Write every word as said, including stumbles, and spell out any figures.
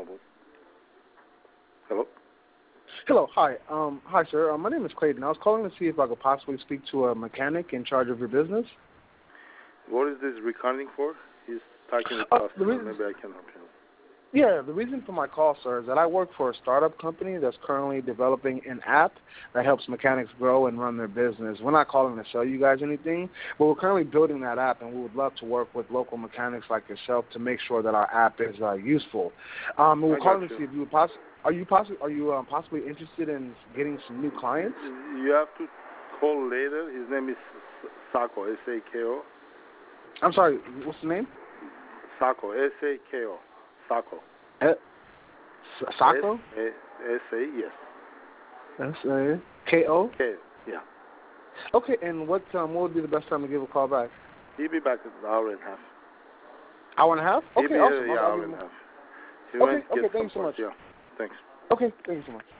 available. Hello? Hello, hi. Um, hi, sir. Uh, my name is Clayton. I was calling to see if I could possibly speak to a mechanic in charge of your business. What is this recording for? He's talking to Uh, customer. the reason, Maybe I can help him. yeah, the reason for my call, sir, is that I work for a startup company that's currently developing an app that helps mechanics grow and run their business. We're not calling to sell you guys anything, but we're currently building that app, and we would love to work with local mechanics like yourself to make sure that our app is uh, useful. Um, and we're I calling got to you. see if you would possibly. Are you possibly are you um, possibly interested in getting some new clients? You have to call later. His name is Sako, S A K O. I'm sorry, what's the name? Sako, S A K O. Sako. Uh, Sako? S A, yes. S A K O? K, yeah. Okay, and what um, what would be the best time to give a call back? He'll be back in an hour and a half. Hour and a half? He'll Okay, be awesome. here, yeah, I'll, I'll hour give and him a half. He Okay, went to okay, get thank some you so parts, much. yeah. Thanks. Okay, thank you so much.